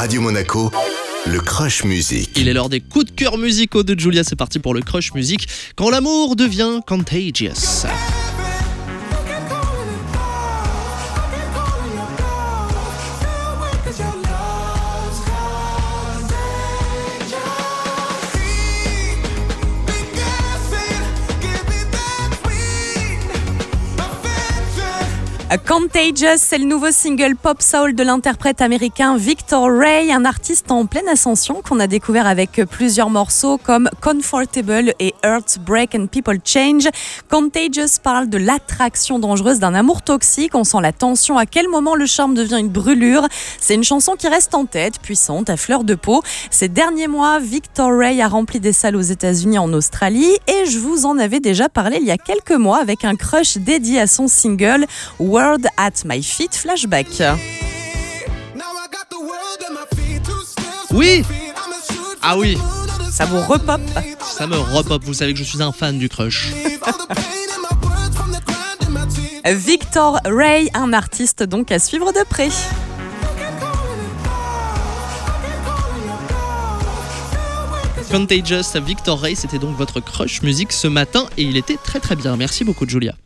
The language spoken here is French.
Radio Monaco, le Crush Music. Il est l'heure des coups de cœur musicaux de Julia, c'est parti pour le Crush Music. Quand l'amour devient contagious. Contagious, c'est le nouveau single pop soul de l'interprète américain Victor Ray, un artiste en pleine ascension qu'on a découvert avec plusieurs morceaux comme Comfortable et Heartbreak and People Change. Contagious parle de l'attraction dangereuse d'un amour toxique, on sent la tension, à quel moment le charme devient une brûlure. C'est une chanson qui reste en tête, puissante, à fleur de peau. Ces derniers mois, Victor Ray a rempli des salles aux États-Unis, en Australie, et je vous en avais déjà parlé il y a quelques mois avec un crush dédié à son single World at My Feet Flashback. Oui. Ah oui. Ça vous repop? Ça me repop, vous savez que je suis un fan du crush. Victor Ray, un artiste donc à suivre de près. Contagious, Victor Ray, c'était donc votre crush music ce matin et il était très très bien. Merci beaucoup Julia.